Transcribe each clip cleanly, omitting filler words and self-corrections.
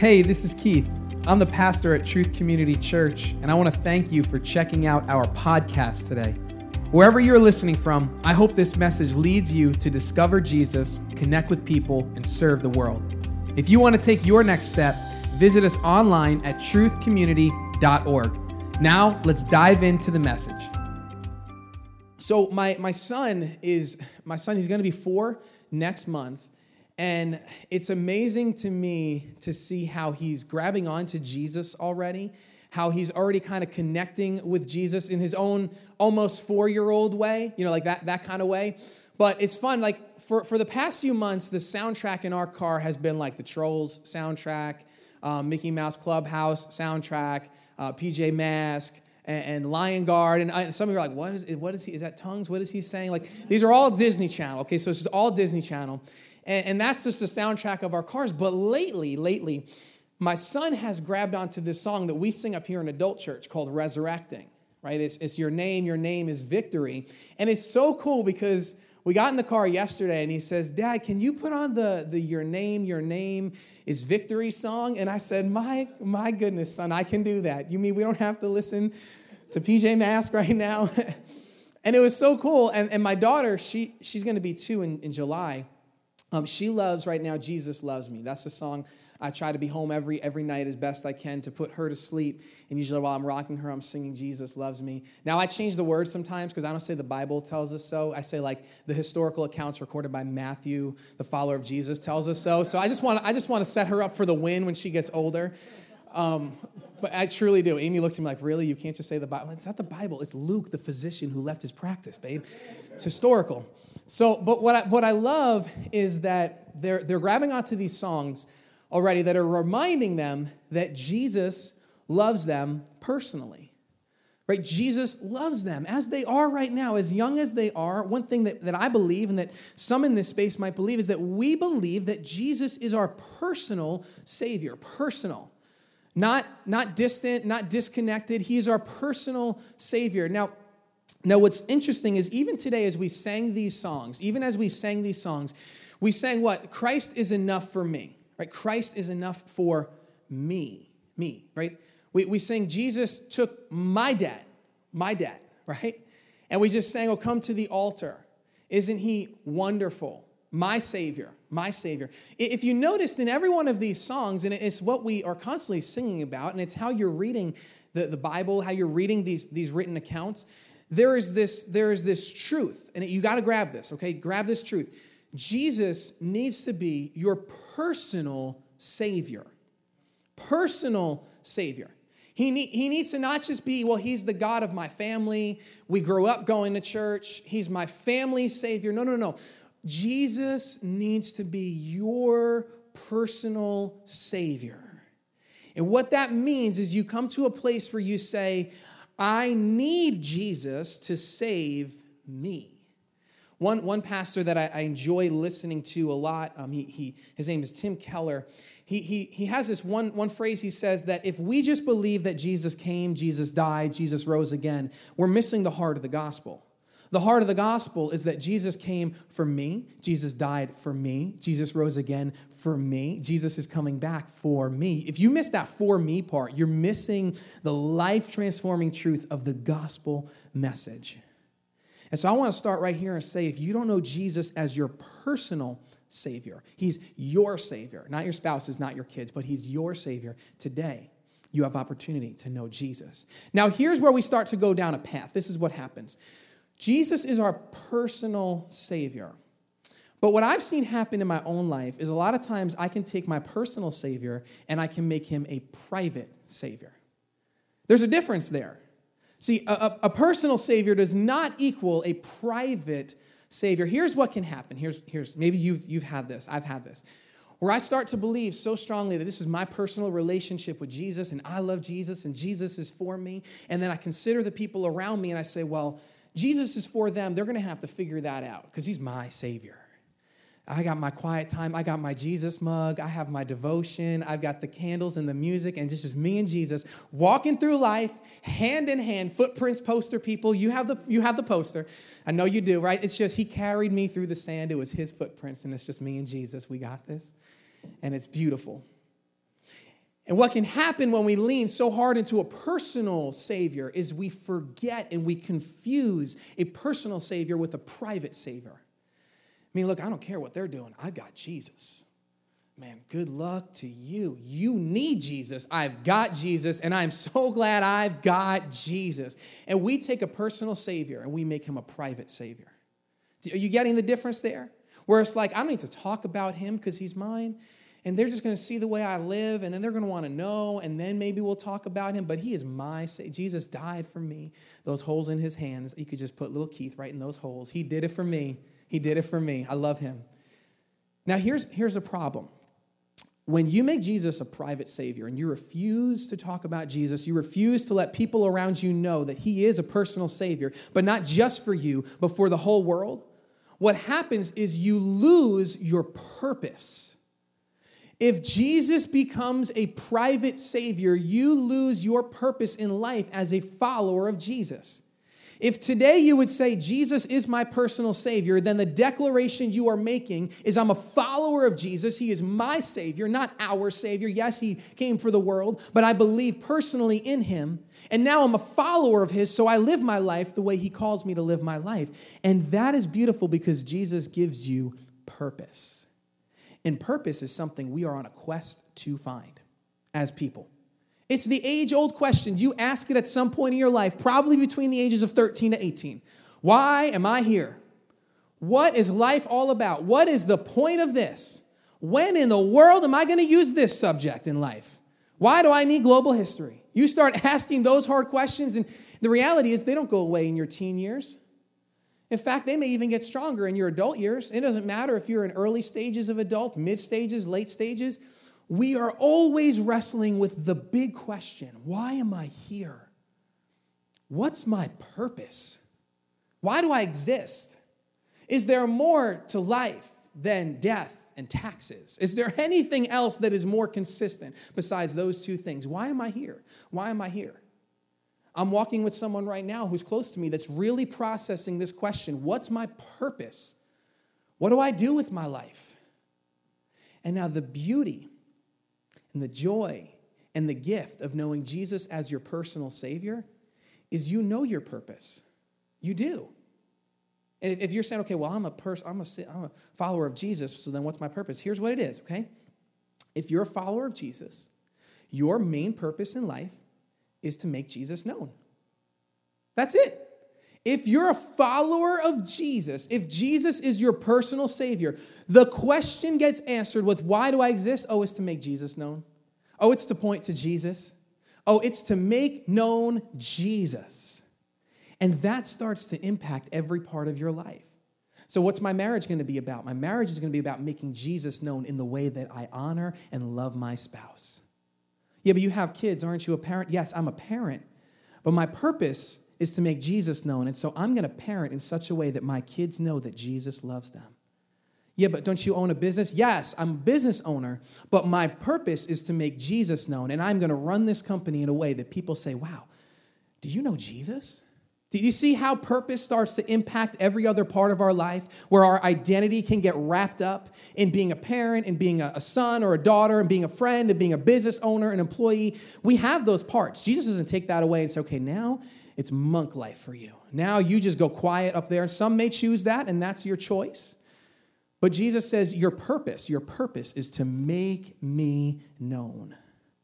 Hey, this is Keith. I'm the pastor at Truth Community Church, and I want to thank you for checking out our podcast today. Wherever you're listening from, I hope this message leads you to discover Jesus, connect with people, and serve the world. If you want to take your next step, visit us online at truthcommunity.org. Now, let's dive into the message. So my son, he's going to be 4 next month. And it's amazing to me to see how he's grabbing onto Jesus already, how he's already kind of connecting with Jesus in his own almost 4-year-old way, like that kind of way. But it's fun. Like for the past few months, the soundtrack in our car has been like the Trolls soundtrack, Mickey Mouse Clubhouse soundtrack, PJ Masks, and Lion Guard. And some of you are like, what is he? Is that tongues? What is he saying? Like, these are all Disney Channel. Okay, so it's just all Disney Channel. And that's just the soundtrack of our cars. But lately, my son has grabbed onto this song that we sing up here in adult church called Resurrecting, right? It's your name is victory. And it's so cool because we got in the car yesterday and he says, Dad, can you put on the your name is victory song? And I said, my goodness, son, I can do that. You mean we don't have to listen to PJ Masks right now? And it was so cool. And my daughter, she's going to be 2 in July. She loves right now, Jesus Loves Me. That's the song I try to be home every night as best I can to put her to sleep. And usually while I'm rocking her, I'm singing Jesus Loves Me. Now, I change the words sometimes because I don't say the Bible tells us so. I say like the historical accounts recorded by Matthew, the follower of Jesus, tells us so. So I just want to set her up for the win when she gets older. But I truly do. Amy looks at me like, really? You can't just say the Bible? It's not the Bible. It's Luke, the physician who left his practice, babe. It's historical. So, but what I love is that they're grabbing onto these songs already that are reminding them that Jesus loves them personally, right? Jesus loves them as they are right now, as young as they are. One thing that I believe and that some in this space might believe is that we believe that Jesus is our personal Savior, personal. Not distant, not disconnected. He is our personal Savior. Now, what's interesting is even today as we sang these songs, we sang what? Christ is enough for me, right? Christ is enough for me, right? We sang Jesus took my debt, right? And we just sang, oh, come to the altar. Isn't he wonderful? My Savior. If you noticed in every one of these songs, and it's what we are constantly singing about, and it's how you're reading the Bible, how you're reading these written accounts, there is this truth, and you got to grab this, okay? Grab this truth. Jesus needs to be your personal Savior. Personal Savior. He needs to not just be, well, he's the God of my family. We grew up going to church. He's my family Savior. No. Jesus needs to be your personal Savior. And what that means is you come to a place where you say, I need Jesus to save me. One pastor that I enjoy listening to a lot, his name is Tim Keller. He has this one phrase. He says that if we just believe that Jesus came, Jesus died, Jesus rose again, we're missing the heart of the gospel. The heart of the gospel is that Jesus came for me, Jesus died for me, Jesus rose again for me, Jesus is coming back for me. If you miss that for me part, you're missing the life-transforming truth of the gospel message. And so I want to start right here and say, if you don't know Jesus as your personal Savior, he's your Savior, not your spouse's, not your kids, but he's your Savior today. You have opportunity to know Jesus. Now, here's where we start to go down a path. This is what happens. Jesus is our personal Savior. But what I've seen happen in my own life is a lot of times I can take my personal Savior and I can make him a private Savior. There's a difference there. See, a personal Savior does not equal a private Savior. Here's what can happen. Here's maybe you've had this. I've had this. Where I start to believe so strongly that this is my personal relationship with Jesus and I love Jesus and Jesus is for me. And then I consider the people around me and I say, well, Jesus is for them. They're going to have to figure that out because he's my Savior. I got my quiet time. I got my Jesus mug. I have my devotion. I've got the candles and the music and just me and Jesus walking through life, hand in hand, footprints poster people. You have the poster. I know you do, right? It's just he carried me through the sand. It was his footprints and it's just me and Jesus. We got this. And it's beautiful. And what can happen when we lean so hard into a personal Savior is we forget and we confuse a personal Savior with a private Savior. I mean, look, I don't care what they're doing. I've got Jesus. Man, good luck to you. You need Jesus. I've got Jesus, and I'm so glad I've got Jesus. And we take a personal Savior and we make him a private Savior. Are you getting the difference there? Where it's like, I don't need to talk about him because he's mine. And they're just going to see the way I live, and then they're going to want to know, and then maybe we'll talk about him. But he is my Savior. Jesus died for me. Those holes in his hands, you could just put little Keith right in those holes. He did it for me. He did it for me. I love him. Now, here's a problem. When you make Jesus a private Savior and you refuse to talk about Jesus, you refuse to let people around you know that he is a personal Savior, but not just for you, but for the whole world, what happens is you lose your purpose. If Jesus becomes a private Savior, you lose your purpose in life as a follower of Jesus. If today you would say, Jesus is my personal Savior, then the declaration you are making is I'm a follower of Jesus. He is my Savior, not our Savior. Yes, he came for the world, but I believe personally in him. And now I'm a follower of his, so I live my life the way he calls me to live my life. And that is beautiful because Jesus gives you purpose. And purpose is something we are on a quest to find as people. It's the age-old question. You ask it at some point in your life, probably between the ages of 13 to 18. Why am I here? What is life all about? What is the point of this? When in the world am I going to use this subject in life? Why do I need global history? You start asking those hard questions, and the reality is they don't go away in your teen years. In fact, they may even get stronger in your adult years. It doesn't matter if you're in early stages of adult, mid stages, late stages. We are always wrestling with the big question, why am I here? What's my purpose? Why do I exist? Is there more to life than death and taxes? Is there anything else that is more consistent besides those two things? Why am I here? Why am I here? I'm walking with someone right now who's close to me that's really processing this question. What's my purpose? What do I do with my life? And now the beauty and the joy and the gift of knowing Jesus as your personal Savior is you know your purpose. You do. And if you're saying, okay, well, I'm a follower of Jesus, so then what's my purpose? Here's what it is, okay? If you're a follower of Jesus, your main purpose in life is to make Jesus known. That's it. If you're a follower of Jesus, if Jesus is your personal Savior, the question gets answered with, why do I exist? Oh, it's to make Jesus known. Oh, it's to point to Jesus. Oh, it's to make known Jesus. And that starts to impact every part of your life. So what's my marriage going to be about? My marriage is going to be about making Jesus known in the way that I honor and love my spouse. Yeah, but you have kids, aren't you a parent? Yes, I'm a parent. But my purpose is to make Jesus known. And so I'm going to parent in such a way that my kids know that Jesus loves them. Yeah, but don't you own a business? Yes, I'm a business owner. But my purpose is to make Jesus known. And I'm going to run this company in a way that people say, wow, do you know Jesus? Do you see how purpose starts to impact every other part of our life, where our identity can get wrapped up in being a parent and being a son or a daughter and being a friend and being a business owner, an employee? We have those parts. Jesus doesn't take that away and say, okay, now it's monk life for you. Now you just go quiet up there. Some may choose that, and that's your choice. But Jesus says your purpose is to make me known.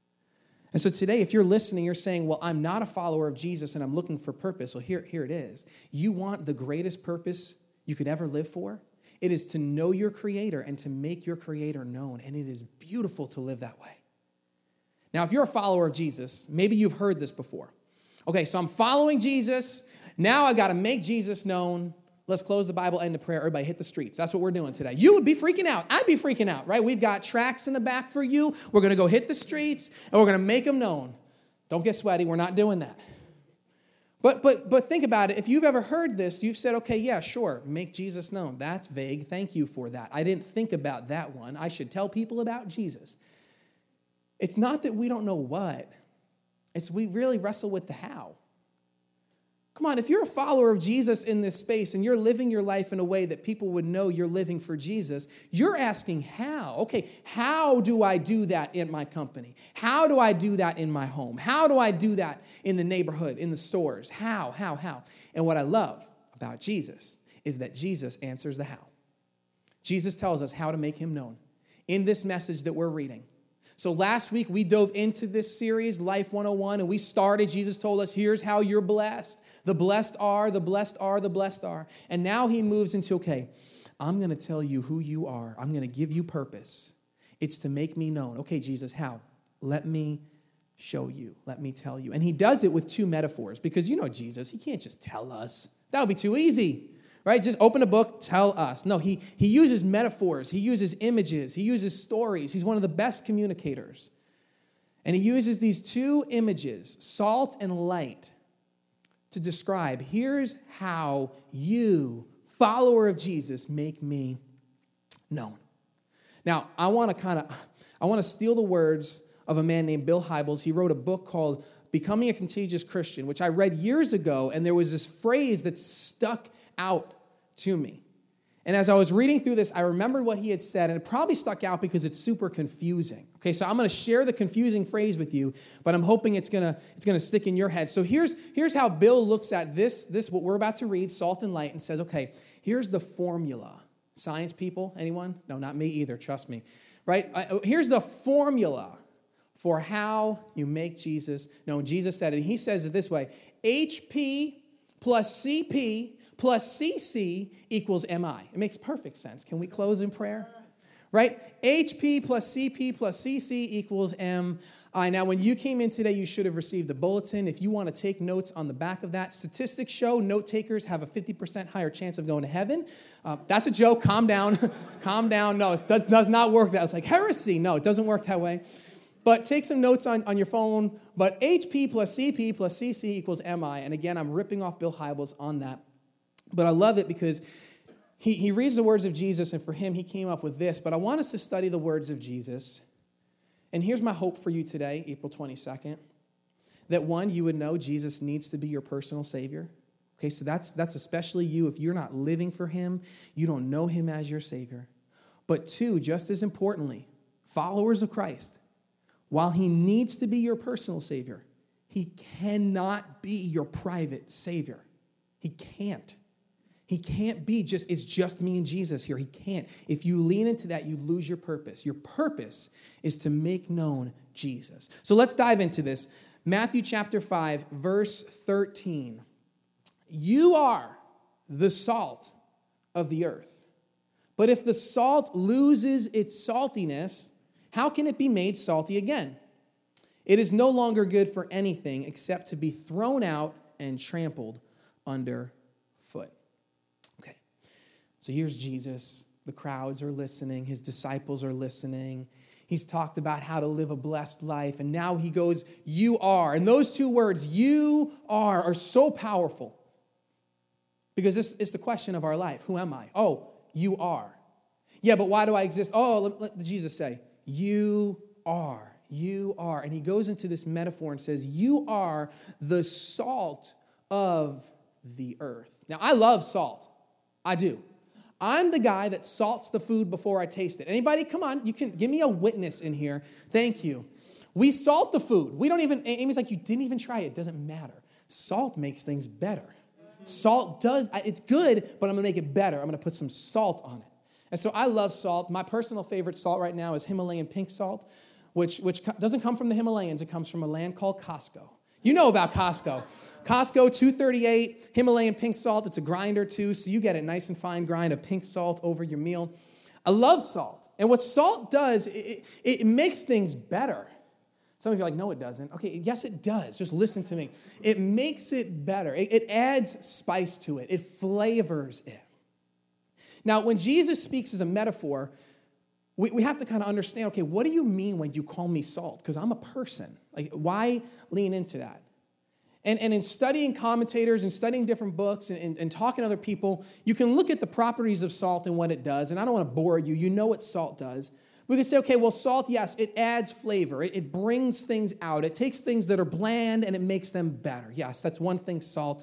And so today, if you're listening, you're saying, well, I'm not a follower of Jesus and I'm looking for purpose. Well, here it is. You want the greatest purpose you could ever live for? It is to know your Creator and to make your Creator known. And it is beautiful to live that way. Now, if you're a follower of Jesus, maybe you've heard this before. Okay, so I'm following Jesus. Now I got to make Jesus known. Let's close the Bible, end of prayer. Everybody hit the streets. That's what we're doing today. You would be freaking out. I'd be freaking out, right? We've got tracks in the back for you. We're going to go hit the streets, and we're going to make them known. Don't get sweaty. We're not doing that. But think about it. If you've ever heard this, you've said, okay, yeah, sure, make Jesus known. That's vague. Thank you for that. I didn't think about that one. I should tell people about Jesus. It's not that we don't know what. It's we really wrestle with the how. Come on, if you're a follower of Jesus in this space and you're living your life in a way that people would know you're living for Jesus, you're asking how? Okay, how do I do that in my company? How do I do that in my home? How do I do that in the neighborhood, in the stores? How? And what I love about Jesus is that Jesus answers the how. Jesus tells us how to make him known in this message that we're reading. So last week we dove into this series, Life 101, and we started, Jesus told us, here's how you're blessed. The blessed are, the blessed are, the blessed are. And now he moves into, okay, I'm going to tell you who you are. I'm going to give you purpose. It's to make me known. Okay, Jesus, how? Let me show you. Let me tell you. And he does it with two metaphors because you know Jesus, he can't just tell us. That would be too easy. Right? Just open a book, tell us. No, he uses metaphors. He uses images. He uses stories. He's one of the best communicators. And he uses these two images, salt and light, to describe, here's how you, follower of Jesus, make me known. Now, I want to steal the words of a man named Bill Hybels. He wrote a book called Becoming a Contagious Christian, which I read years ago, and there was this phrase that stuck out to me. And as I was reading through this, I remembered what he had said, and it probably stuck out because it's super confusing. Okay, so I'm going to share the confusing phrase with you, but I'm hoping it's going to stick in your head. So here's how Bill looks at this what we're about to read, salt and light, and says, okay, here's the formula. Science people, anyone? No, not me either, trust me. Right? Here's the formula for how you make Jesus known. Jesus said it, and he says it this way, HP plus CP plus CC equals MI. It makes perfect sense. Can we close in prayer? Right? HP plus CP plus CC equals MI. Now, when you came in today, you should have received a bulletin. If you want to take notes on the back of that, statistics show note takers have a 50% higher chance of going to heaven. That's a joke. Calm down. Calm down. No, it does not work that. It's like heresy. No, it doesn't work that way. But take some notes on your phone. But HP plus CP plus CC equals MI. And again, I'm ripping off Bill Hybels on that. But I love it because he reads the words of Jesus, and for him, he came up with this. But I want us to study the words of Jesus. And here's my hope for you today, April 22nd, that one, you would know Jesus needs to be your personal Savior. Okay, so that's especially you. If you're not living for him, you don't know him as your Savior. But two, just as importantly, followers of Christ, while he needs to be your personal Savior, he cannot be your private Savior. He can't. He can't be it's just me and Jesus here. He can't. If you lean into that, you lose your purpose. Your purpose is to make known Jesus. So let's dive into this. Matthew chapter 5, verse 13. You are the salt of the earth. But if the salt loses its saltiness, how can it be made salty again? It is no longer good for anything except to be thrown out and trampled underfoot. Okay, so here's Jesus. The crowds are listening. His disciples are listening. He's talked about how to live a blessed life, and now he goes, you are. And those two words, you are so powerful because this is the question of our life. Who am I? Oh, you are. Yeah, but why do I exist? Oh, let Jesus say, you are. You are. And he goes into this metaphor and says, you are the salt of the earth. Now, I love salt. I do. I'm the guy that salts the food before I taste it. Anybody? Come on. You can give me a witness in here. Thank you. We salt the food. We don't even, Amy's like, you didn't even try it. It doesn't matter. Salt makes things better. Salt does, it's good, but I'm going to make it better. I'm going to put some salt on it. And so I love salt. My personal favorite salt right now is Himalayan pink salt, which doesn't come from the Himalayas. It comes from a land called Costco. You know about Costco. Costco, $2.38, Himalayan pink salt. It's a grinder too, so you get a nice and fine grind of pink salt over your meal. I love salt. And what salt does, it makes things better. Some of you are like, no, it doesn't. Okay, yes, it does. Just listen to me. It makes it better. It adds spice to it. It flavors it. Now, when Jesus speaks as a metaphor, we have to kind of understand, okay, what do you mean when you call me salt? Because I'm a person. Like, why lean into that? And in studying commentators and studying different books and talking to other people, you can look at the properties of salt and what it does. And I don't want to bore you. You know what salt does. We can say, okay, well, salt, yes, it adds flavor. It brings things out. It takes things that are bland and it makes them better. Yes, that's one thing salt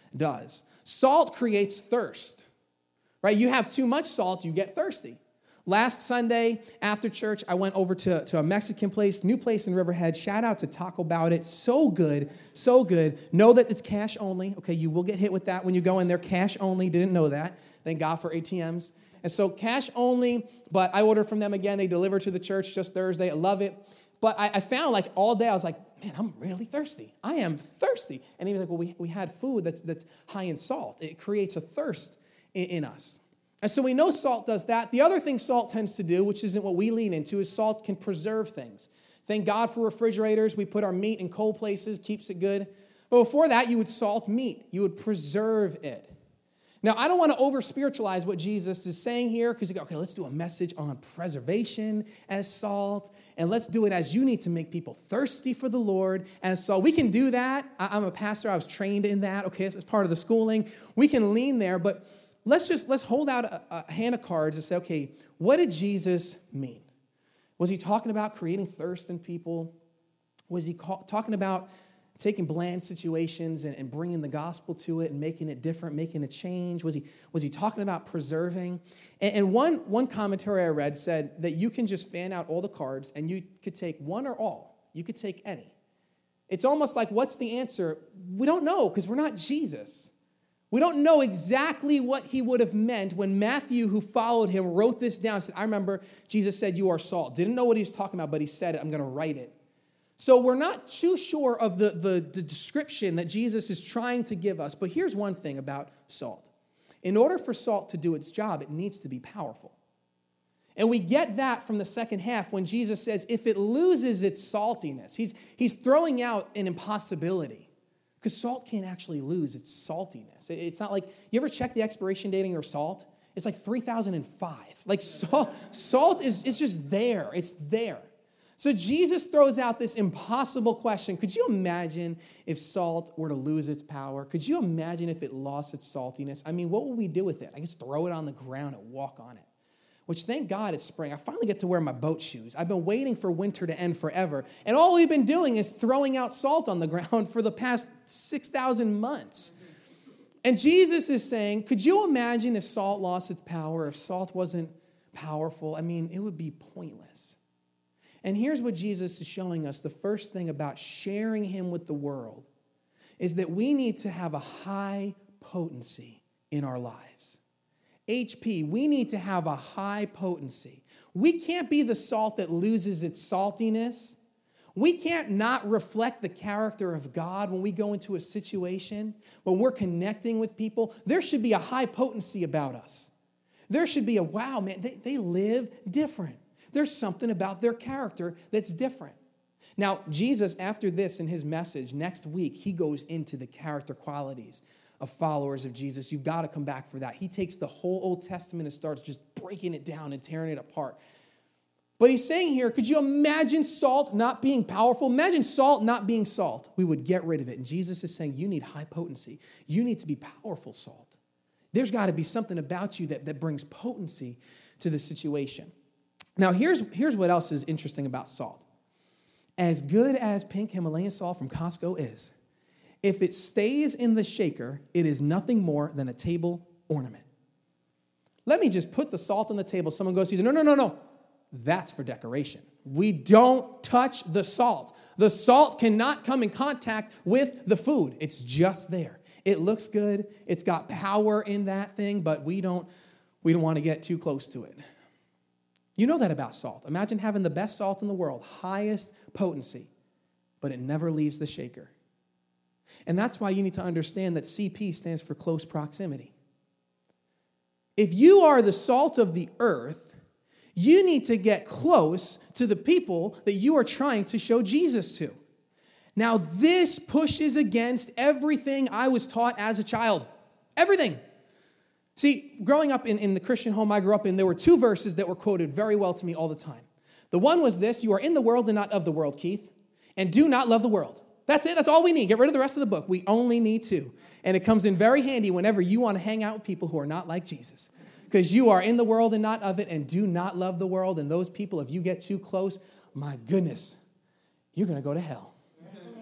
does. Salt creates thirst, right? You have too much salt, you get thirsty. Last Sunday after church, I went over to a Mexican place, new place in Riverhead. Shout out to Taco Bout It. So good, so good. Know that it's cash only. Okay, you will get hit with that when you go in there. Cash only. Didn't know that. Thank God for ATMs. And so cash only, but I ordered from them again. They delivered to the church just Thursday. I love it. But I found like all day, I was like, man, I'm really thirsty. I am thirsty. And he was like, well, we had food that's high in salt. It creates a thirst in us. And so we know salt does that. The other thing salt tends to do, which isn't what we lean into, is salt can preserve things. Thank God for refrigerators. We put our meat in cold places, keeps it good. But before that, you would salt meat. You would preserve it. Now, I don't want to over-spiritualize what Jesus is saying here, because you go, okay, let's do a message on preservation as salt, and let's do it as you need to make people thirsty for the Lord as salt. We can do that. I'm a pastor. I was trained in that. Okay, it's part of the schooling. We can lean there, but let's hold out a hand of cards and say, okay, what did Jesus mean? Was he talking about creating thirst in people? Was he talking about taking bland situations and bringing the gospel to it and making it different, making a change? Was he talking about preserving? And one commentary I read said that you can just fan out all the cards and you could take one or all. You could take any. It's almost like, what's the answer? We don't know, because we're not Jesus. We don't know exactly what he would have meant when Matthew, who followed him, wrote this down. Said, I remember Jesus said, you are salt. Didn't know what he was talking about, but he said it. I'm going to write it. So we're not too sure of the description that Jesus is trying to give us. But here's one thing about salt. In order for salt to do its job, it needs to be powerful. And we get that from the second half when Jesus says, if it loses its saltiness, he's throwing out an impossibility. Because salt can't actually lose its saltiness. It's not like, you ever check the expiration date on your salt? It's like 3005. Like salt is just there. It's there. So Jesus throws out this impossible question. Could you imagine if salt were to lose its power? Could you imagine if it lost its saltiness? I mean, what would we do with it? I guess throw it on the ground and walk on it. Which, thank God, it's spring. I finally get to wear my boat shoes. I've been waiting for winter to end forever. And all we've been doing is throwing out salt on the ground for the past 6,000 months. And Jesus is saying, could you imagine if salt lost its power, if salt wasn't powerful? I mean, it would be pointless. And here's what Jesus is showing us. The first thing about sharing him with the world is that we need to have a high potency in our lives. HP, we need to have a high potency. We can't be the salt that loses its saltiness. We can't not reflect the character of God when we go into a situation, when we're connecting with people. There should be a high potency about us. There should be a, wow, man, they live different. There's something about their character that's different. Now, Jesus, after this in his message, next week, he goes into the character qualities of followers of Jesus. You've got to come back for that. He takes the whole Old Testament and starts just breaking it down and tearing it apart. But he's saying here, could you imagine salt not being powerful? Imagine salt not being salt. We would get rid of it. And Jesus is saying, you need high potency. You need to be powerful salt. There's got to be something about you that brings potency to the situation. Now, here's what else is interesting about salt. As good as pink Himalayan salt from Costco is, if it stays in the shaker, it is nothing more than a table ornament. Let me just put the salt on the table. Someone goes, no. That's for decoration. We don't touch the salt. The salt cannot come in contact with the food. It's just there. It looks good. It's got power in that thing, but we don't want to get too close to it. You know that about salt. Imagine having the best salt in the world, highest potency, but it never leaves the shaker. And that's why you need to understand that CP stands for close proximity. If you are the salt of the earth, you need to get close to the people that you are trying to show Jesus to. Now, this pushes against everything I was taught as a child. Everything. See, growing up in the Christian home I grew up in, there were two verses that were quoted very well to me all the time. The one was this: you are in the world and not of the world, Keith, and do not love the world. That's it. That's all we need. Get rid of the rest of the book. We only need two. And it comes in very handy whenever you want to hang out with people who are not like Jesus. Because you are in the world and not of it, and do not love the world. And those people, if you get too close, my goodness, you're going to go to hell.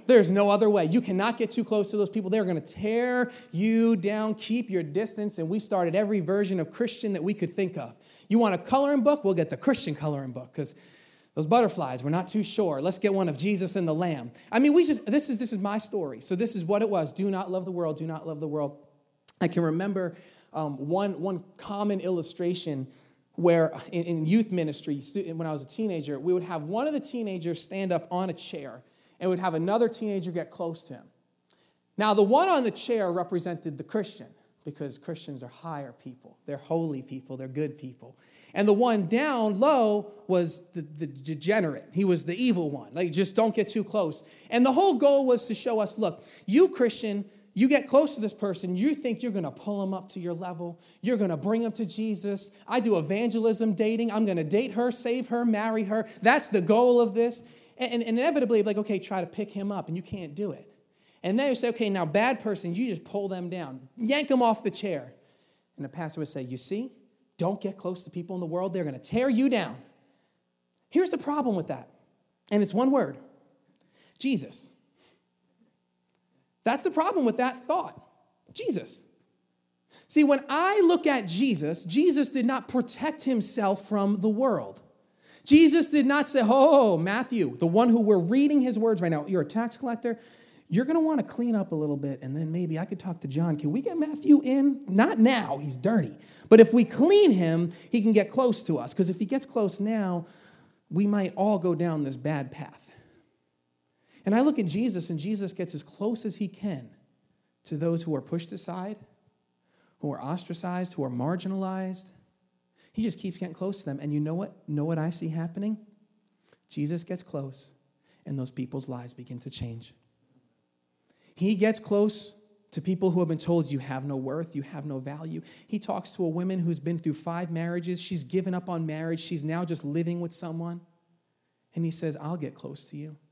There's no other way. You cannot get too close to those people. They're going to tear you down. Keep your distance. And we started every version of Christian that we could think of. You want a coloring book? We'll get the Christian coloring book because those butterflies, we're not too sure. Let's get one of Jesus and the Lamb. I mean, this is my story. So this is what it was. Do not love the world. Do not love the world. I can remember one common illustration where in youth ministry, when I was a teenager, we would have one of the teenagers stand up on a chair and would have another teenager get close to him. Now, the one on the chair represented the Christian, because Christians are higher people. They're holy people. They're good people. And the one down low was the degenerate. He was the evil one. Like, just don't get too close. And the whole goal was to show us, look, you Christian, you get close to this person, you think you're going to pull them up to your level. You're going to bring them to Jesus. I do evangelism dating. I'm going to date her, save her, marry her. That's the goal of this. And inevitably, like, okay, try to pick him up, and you can't do it. And then you say, okay, now bad person, you just pull them down. Yank them off the chair. And the pastor would say, you see, don't get close to people in the world. They're going to tear you down. Here's the problem with that. And it's one word. Jesus. That's the problem with that thought. Jesus. See, when I look at Jesus, Jesus did not protect himself from the world. Jesus did not say, oh, Matthew, the one who we're reading his words right now, you're a tax collector. You're going to want to clean up a little bit, and then maybe I could talk to John. Can we get Matthew in? Not now. He's dirty. But if we clean him, he can get close to us. Because if he gets close now, we might all go down this bad path. And I look at Jesus, and Jesus gets as close as he can to those who are pushed aside, who are ostracized, who are marginalized. He just keeps getting close to them. And you know what? Know what I see happening? Jesus gets close, and those people's lives begin to change. He gets close to people who have been told you have no worth, you have no value. He talks to a woman who's been through 5 marriages. She's given up on marriage. She's now just living with someone. And he says, I'll get close to you.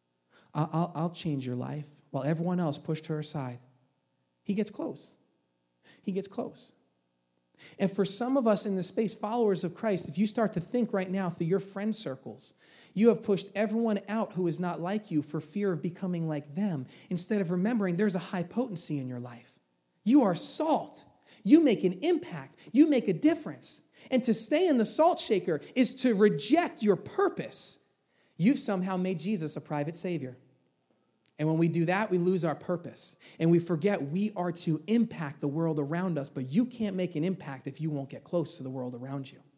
I'll change your life. While everyone else pushed her aside. He gets close. He gets close. And for some of us in this space, followers of Christ, if you start to think right now through your friend circles, you have pushed everyone out who is not like you for fear of becoming like them, instead of remembering there's a high potency in your life. You are salt. You make an impact. You make a difference. And to stay in the salt shaker is to reject your purpose. You've somehow made Jesus a private savior. And when we do that, we lose our purpose. And we forget we are to impact the world around us, but you can't make an impact if you won't get close to the world around you.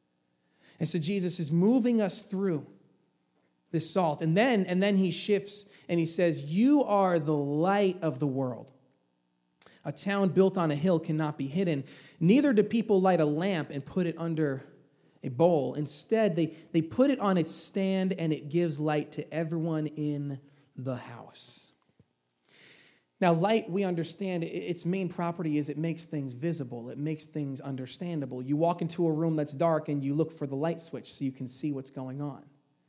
And so Jesus is moving us through this salt. And then he shifts and he says, you are the light of the world. A town built on a hill cannot be hidden. Neither do people light a lamp and put it under a bowl. Instead, they put it on its stand, and it gives light to everyone in the house. Now, light, we understand, its main property is it makes things visible. It makes things understandable. You walk into a room that's dark, and you look for the light switch so you can see what's going on.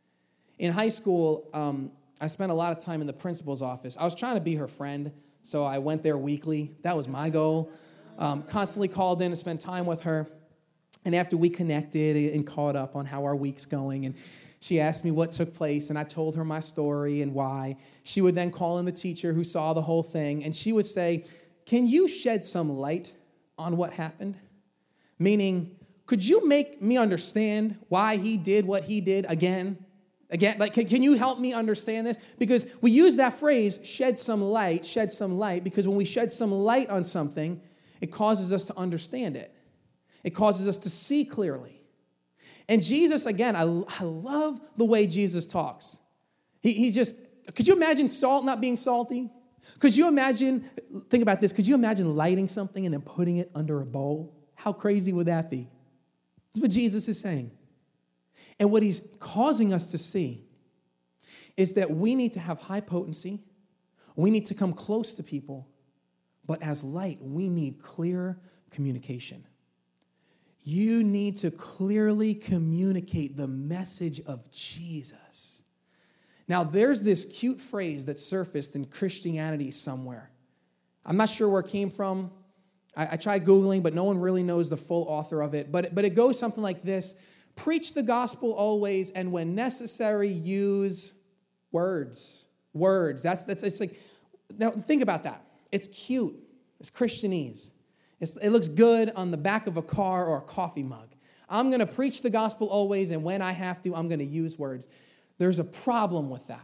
In high school, I spent a lot of time in the principal's office. I was trying to be her friend, so I went there weekly. That was my goal. Constantly called in to spend time with her. And after we connected and caught up on how our week's going, and she asked me what took place, and I told her my story and why. She would then call in the teacher who saw the whole thing, and she would say, can you shed some light on what happened? Meaning, could you make me understand why he did what he did again? Like, can you help me understand this? Because we use that phrase, shed some light, because when we shed some light on something, it causes us to understand it. It causes us to see clearly. And Jesus, again, I love the way Jesus talks. He just, could you imagine salt not being salty? Could you imagine, think about this, could you imagine lighting something and then putting it under a bowl? How crazy would that be? That's what Jesus is saying. And what he's causing us to see is that we need to have high potency. We need to come close to people. But as light, we need clear communication. You need to clearly communicate the message of Jesus. Now, there's this cute phrase that surfaced in Christianity somewhere. I'm not sure where it came from. I tried Googling, but no one really knows the full author of it. But it goes something like this. Preach the gospel always, and when necessary, use words. Words. It's like, now think about that. It's cute. It's Christianese. It looks good on the back of a car or a coffee mug. I'm going to preach the gospel always, and when I have to, I'm going to use words. There's a problem with that.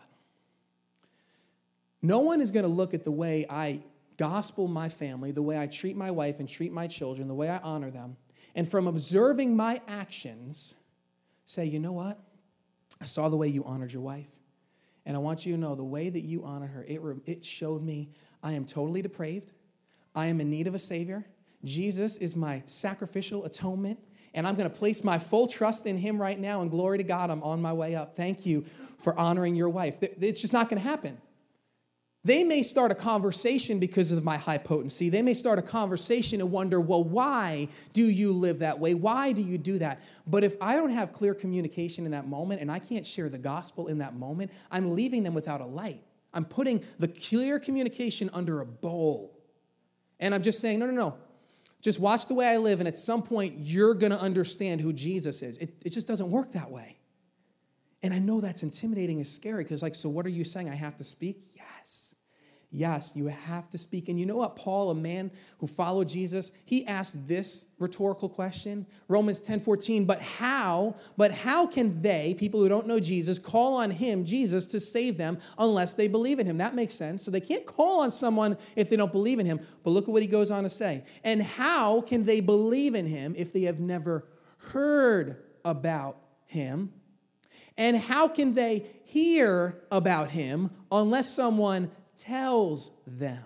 No one is going to look at the way I gospel my family, the way I treat my wife and treat my children, the way I honor them, and from observing my actions, say, you know what? I saw the way you honored your wife, and I want you to know the way that you honored her, it showed me I am totally depraved. I am in need of a Savior. Jesus is my sacrificial atonement, and I'm going to place my full trust in him right now, and glory to God, I'm on my way up. Thank you for honoring your wife. It's just not going to happen. They may start a conversation because of my high potency. They may start a conversation and wonder, well, why do you live that way? Why do you do that? But if I don't have clear communication in that moment and I can't share the gospel in that moment, I'm leaving them without a light. I'm putting the clear communication under a bowl. And I'm just saying, no. Just watch the way I live, and at some point, you're going to understand who Jesus is. It just doesn't work that way. And I know that's intimidating and scary because, so what are you saying? I have to speak? Yes, you have to speak. And you know what? Paul, a man who followed Jesus, he asked this rhetorical question. Romans 10:14, but how can they, people who don't know Jesus, call on him, Jesus, to save them unless they believe in him? That makes sense. So they can't call on someone if they don't believe in him. But look at what he goes on to say. And how can they believe in him if they have never heard about him? And how can they hear about him unless someone tells them?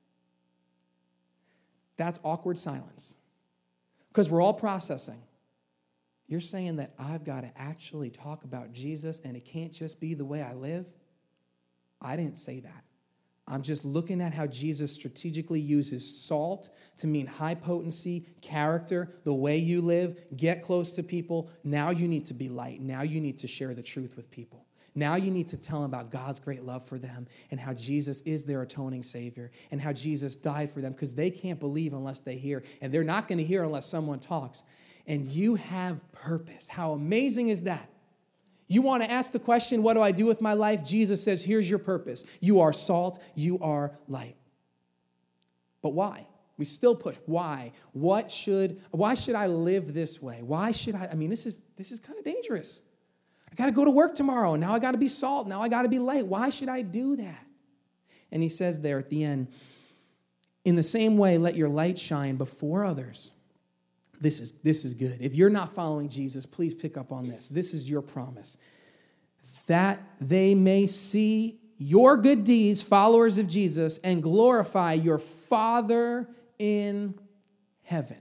That's awkward silence. Because we're all processing. You're saying that I've got to actually talk about Jesus and it can't just be the way I live? I didn't say that. I'm just looking at how Jesus strategically uses salt to mean high potency, character, the way you live, get close to people. Now you need to be light. Now you need to share the truth with people. Now you need to tell them about God's great love for them and how Jesus is their atoning Savior and how Jesus died for them because they can't believe unless they hear, and they're not going to hear unless someone talks. And you have purpose. How amazing is that? You want to ask the question, what do I do with my life? Jesus says, here's your purpose. You are salt. You are light. But why? We still push. Why? Why should I live this way? Why should I? This is kind of dangerous. I got to go to work tomorrow. Now I got to be salt. Now I got to be light. Why should I do that? And he says there at the end, in the same way, let your light shine before others. This is good. If you're not following Jesus, please pick up on this. This is your promise. That they may see your good deeds, followers of Jesus, and glorify your Father in heaven.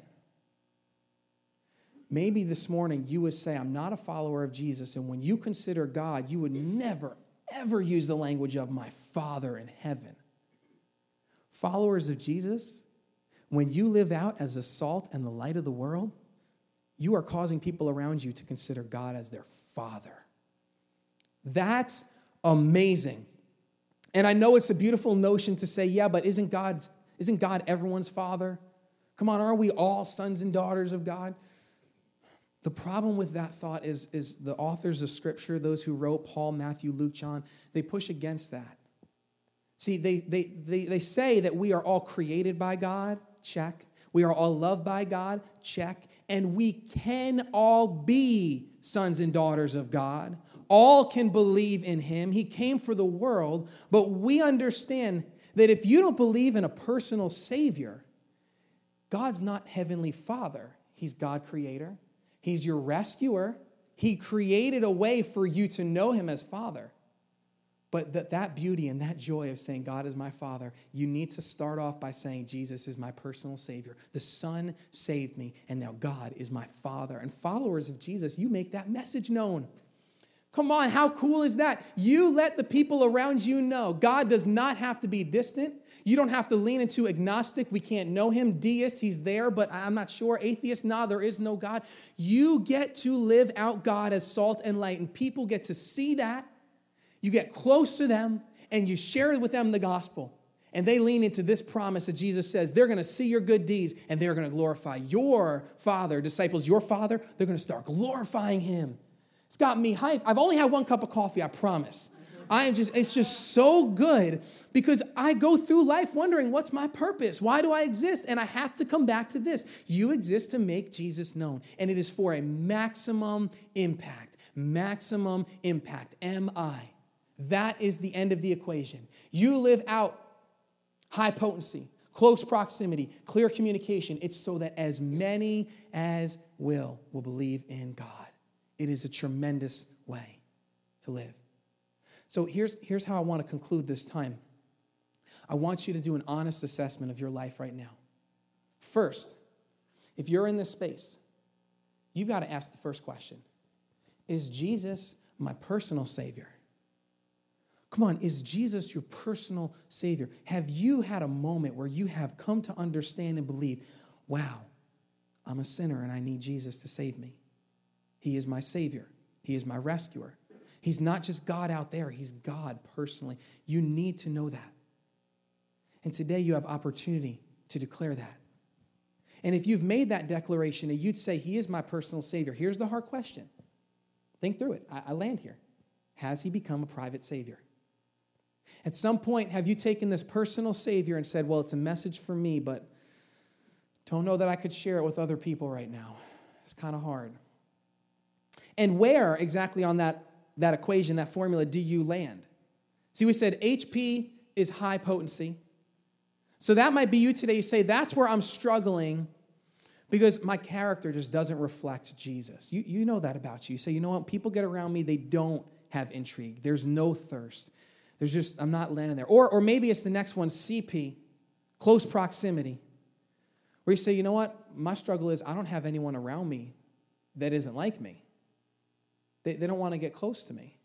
Maybe this morning you would say, I'm not a follower of Jesus, and when you consider God, you would never, ever use the language of my Father in heaven. Followers of Jesus, when you live out as the salt and the light of the world, you are causing people around you to consider God as their Father. That's amazing. And I know it's a beautiful notion to say, yeah, but isn't God everyone's Father? Come on, aren't we all sons and daughters of God? The problem with that thought is the authors of Scripture, those who wrote Paul, Matthew, Luke, John, they push against that. See, they say that we are all created by God, check. We are all loved by God, check. And we can all be sons and daughters of God. All can believe in him. He came for the world, but we understand that if you don't believe in a personal Savior, God's not Heavenly Father. He's God Creator. He's your rescuer. He created a way for you to know him as Father. But that beauty and that joy of saying, God is my Father, you need to start off by saying, Jesus is my personal Savior. The Son saved me, and now God is my Father. And followers of Jesus, you make that message known. Come on, how cool is that? You let the people around you know God does not have to be distant. You don't have to lean into agnostic. We can't know him. Deist, he's there, but I'm not sure. Atheist, nah, there is no God. You get to live out God as salt and light, and people get to see that. You get close to them, and you share with them the gospel. And they lean into this promise that Jesus says, they're going to see your good deeds, and they're going to glorify your Father. Disciples, your Father, they're going to start glorifying him. It's got me hyped. I've only had one cup of coffee, I promise. It's just so good because I go through life wondering, what's my purpose? Why do I exist? And I have to come back to this. You exist to make Jesus known, and it is for a maximum impact. Maximum impact, M-I. That is the end of the equation. You live out high potency, close proximity, clear communication. It's so that as many as will believe in God. It is a tremendous way to live. So here's how I want to conclude this time. I want you to do an honest assessment of your life right now. First, if you're in this space, you've got to ask the first question. Is Jesus my personal Savior? Come on, is Jesus your personal Savior? Have you had a moment where you have come to understand and believe, wow, I'm a sinner and I need Jesus to save me. He is my Savior. He is my rescuer. He's not just God out there. He's God personally. You need to know that. And today you have opportunity to declare that. And if you've made that declaration and you'd say, He is my personal Savior, here's the hard question. Think through it. I land here. Has He become a private Savior? At some point, have you taken this personal Savior and said, well, it's a message for me, but don't know that I could share it with other people right now. It's kind of hard. And where exactly on that equation, that formula, do you land? See, we said HP is high potency. So that might be you today. You say, that's where I'm struggling because my character just doesn't reflect Jesus. You know that about you. You say, you know what? People get around me, they don't have intrigue. There's no thirst. There's just, I'm not landing there. Or maybe it's the next one, CP, close proximity, where you say, you know what? My struggle is I don't have anyone around me that isn't like me. They don't want to get close to me.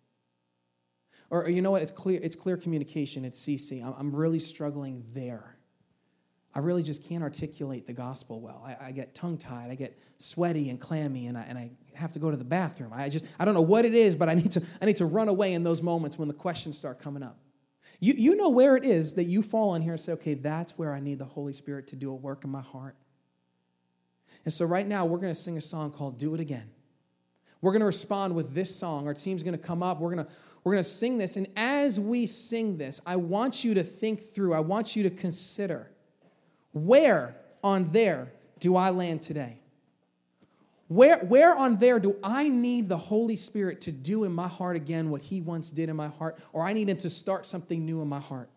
Or you know what? It's clear communication. It's CC. I'm really struggling there. I really just can't articulate the gospel well. I get tongue-tied. I get sweaty and clammy, and I have to go to the bathroom. I don't know what it is, but I need to run away in those moments when the questions start coming up. You know where it is that you fall on here and say, okay, that's where I need the Holy Spirit to do a work in my heart. And so right now, we're going to sing a song called Do It Again. We're going to respond with this song. Our team's going to come up. We're going to sing this. And as we sing this, I want you to think through. I want you to consider, where on there do I land today? Where on there do I need the Holy Spirit to do in my heart again what He once did in my heart, or I need Him to start something new in my heart?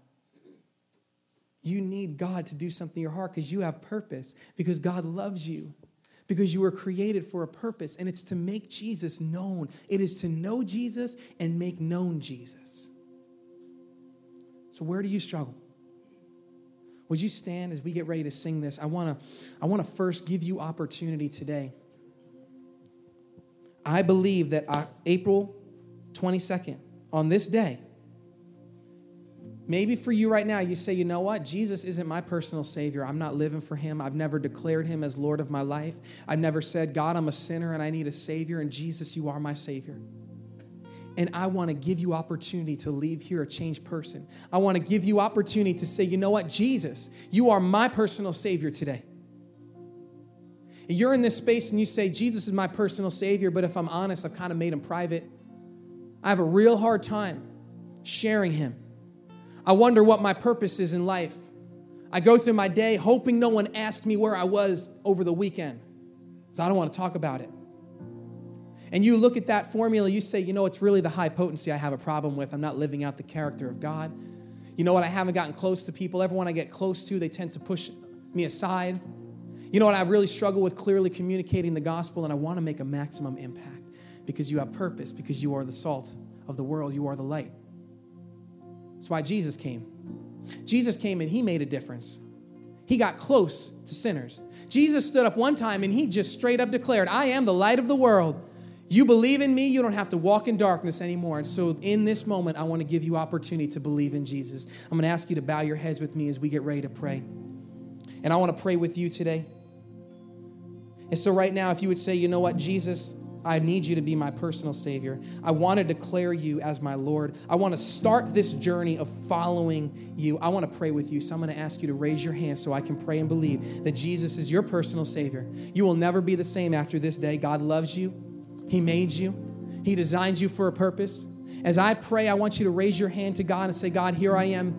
You need God to do something in your heart because you have purpose, because God loves you, because you were created for a purpose, and it's to make Jesus known. It is to know Jesus and make known Jesus. So where do you struggle? Would you stand as we get ready to sing this? I want to first give you opportunity today. I believe that April 22nd, on this day, maybe for you right now, you say, you know what? Jesus isn't my personal Savior. I'm not living for Him. I've never declared Him as Lord of my life. I've never said, God, I'm a sinner and I need a Savior, and Jesus, you are my Savior. And I want to give you opportunity to leave here a changed person. I want to give you opportunity to say, you know what, Jesus, you are my personal Savior today. And you're in this space and you say, Jesus is my personal Savior, but if I'm honest, I've kind of made Him private. I have a real hard time sharing Him. I wonder what my purpose is in life. I go through my day hoping no one asked me where I was over the weekend, because I don't want to talk about it. And you look at that formula, you say, you know, it's really the high potency I have a problem with. I'm not living out the character of God. You know what? I haven't gotten close to people. Everyone I get close to, they tend to push me aside. You know what? I really struggle with clearly communicating the gospel, and I want to make a maximum impact because you have purpose, because you are the salt of the world. You are the light. That's why Jesus came. Jesus came and He made a difference. He got close to sinners. Jesus stood up one time and He just straight up declared, I am the light of the world. You believe in me, you don't have to walk in darkness anymore. And so in this moment, I want to give you opportunity to believe in Jesus. I'm going to ask you to bow your heads with me as we get ready to pray. And I want to pray with you today. And so right now, if you would say, you know what, Jesus, I need you to be my personal Savior. I want to declare you as my Lord. I want to start this journey of following you. I want to pray with you. So I'm going to ask you to raise your hand so I can pray and believe that Jesus is your personal Savior. You will never be the same after this day. God loves you. He made you. He designed you for a purpose. As I pray, I want you to raise your hand to God and say, God, here I am.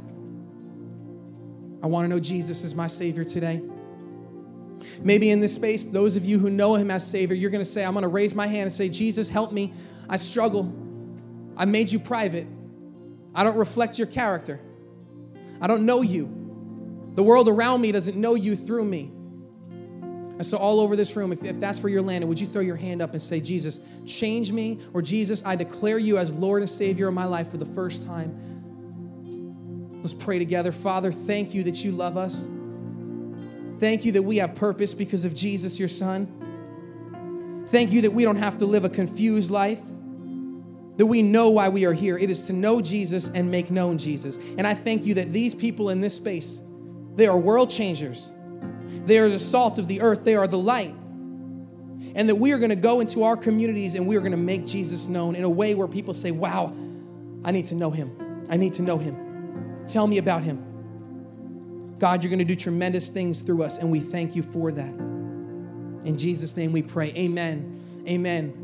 I want to know Jesus as my Savior today. Maybe in this space, those of you who know him as Savior, you're going to say, I'm going to raise my hand and say, Jesus, help me. I struggle. I made you private. I don't reflect your character. I don't know you. The world around me doesn't know you through me. And so all over this room, if that's where you're landing, would you throw your hand up and say, Jesus, change me, or Jesus, I declare you as Lord and Savior of my life for the first time. Let's pray together. Father, thank you that you love us. Thank you that we have purpose because of Jesus, your Son. Thank you that we don't have to live a confused life, that we know why we are here. It is to know Jesus and make known Jesus. And I thank you that these people in this space, they are world changers. They are the salt of the earth. They are the light. And that we are going to go into our communities and we are going to make Jesus known in a way where people say, wow, I need to know him. I need to know him. Tell me about him. God, you're going to do tremendous things through us, and we thank you for that. In Jesus' name we pray. Amen. Amen.